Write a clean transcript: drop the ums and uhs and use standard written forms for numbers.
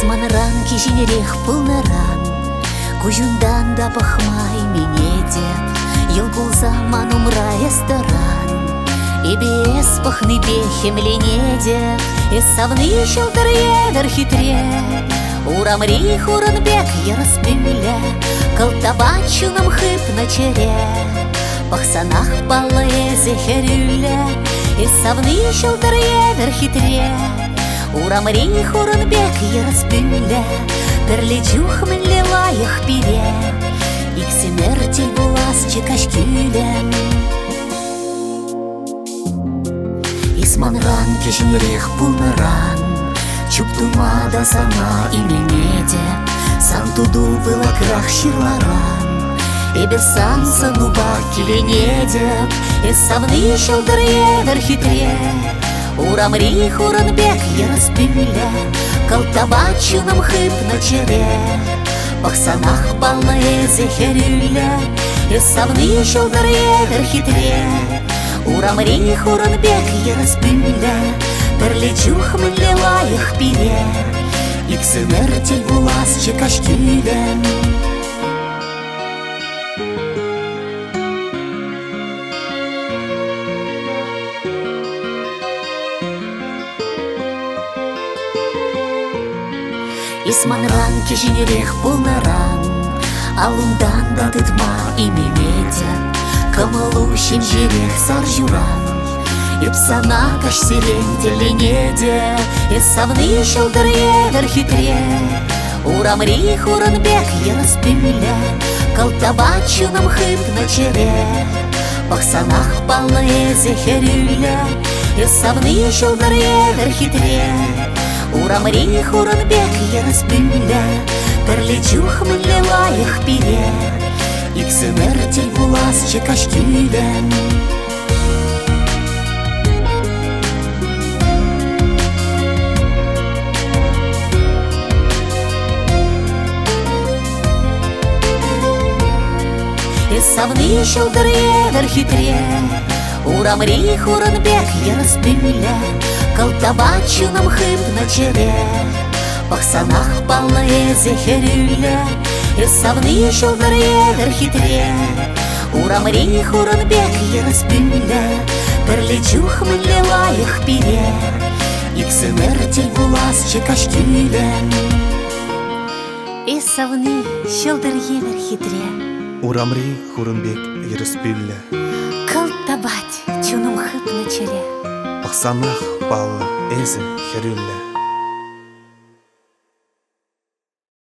Исманран кижинерех пылныран, кужундан да пахмай мене деп, ел булзаман умра эсторан. Эбес пахны бехем лене деп, эсавны шылдыр едір хитре. Урамри хуранбек яраспюля, калтабачуным хып на чере. Пахсанах палла эзехерюля, эсавны шылдыр едір хитре. Урамри хуранбек яраспюля, перлечух мен лаях пире. Иксемертель булас чекашкюля. Исманран кешенрех пулныран, чуптумада сана имене деп, сан туду была крах ширларан. Эбесан сануба килене деп, эсавны шылдыр едір хитре. Урамри хуранбек яраспюля, калтабачуным хып на чере. Пахсанах пална эзехерюля, эсавны шылдыр едір хитре. Урамри хуранбек яраспюля, перлечух мен лаях пире. Иксемертель булас чекашкюля. Исманран кежинерех пулныран, алундан да тытма имене деп, кымылушин жерех сар журан. Ипсана каш селентелене деп, эсавны шылдыр едір хитре. Урамри хуранбек яраспюля, калтабачуным хып на чере. Пахсанах пална эзехерюля, эсавны шылдыр едір хитре. Урамри хуранбек яраспюля, перлечух мен лаях пире. Иксемертель булас чекашкюля. Эсавны шылдыр едір хитре. Урамри хуранбек яраспюля, калтабачуным хып на чере. Пахсанах пална эзехерюля, эсавны шылдыр едір хитре. Урамри хуранбек яраспюля, перлечух мен лаях пире. Иксемертель булас чекашкюля. Эсавны шылдыр едір хитре. Урамри хуранбек яраспюля, калтабать чуным хып на чере. пахсанах палла эзехерюля.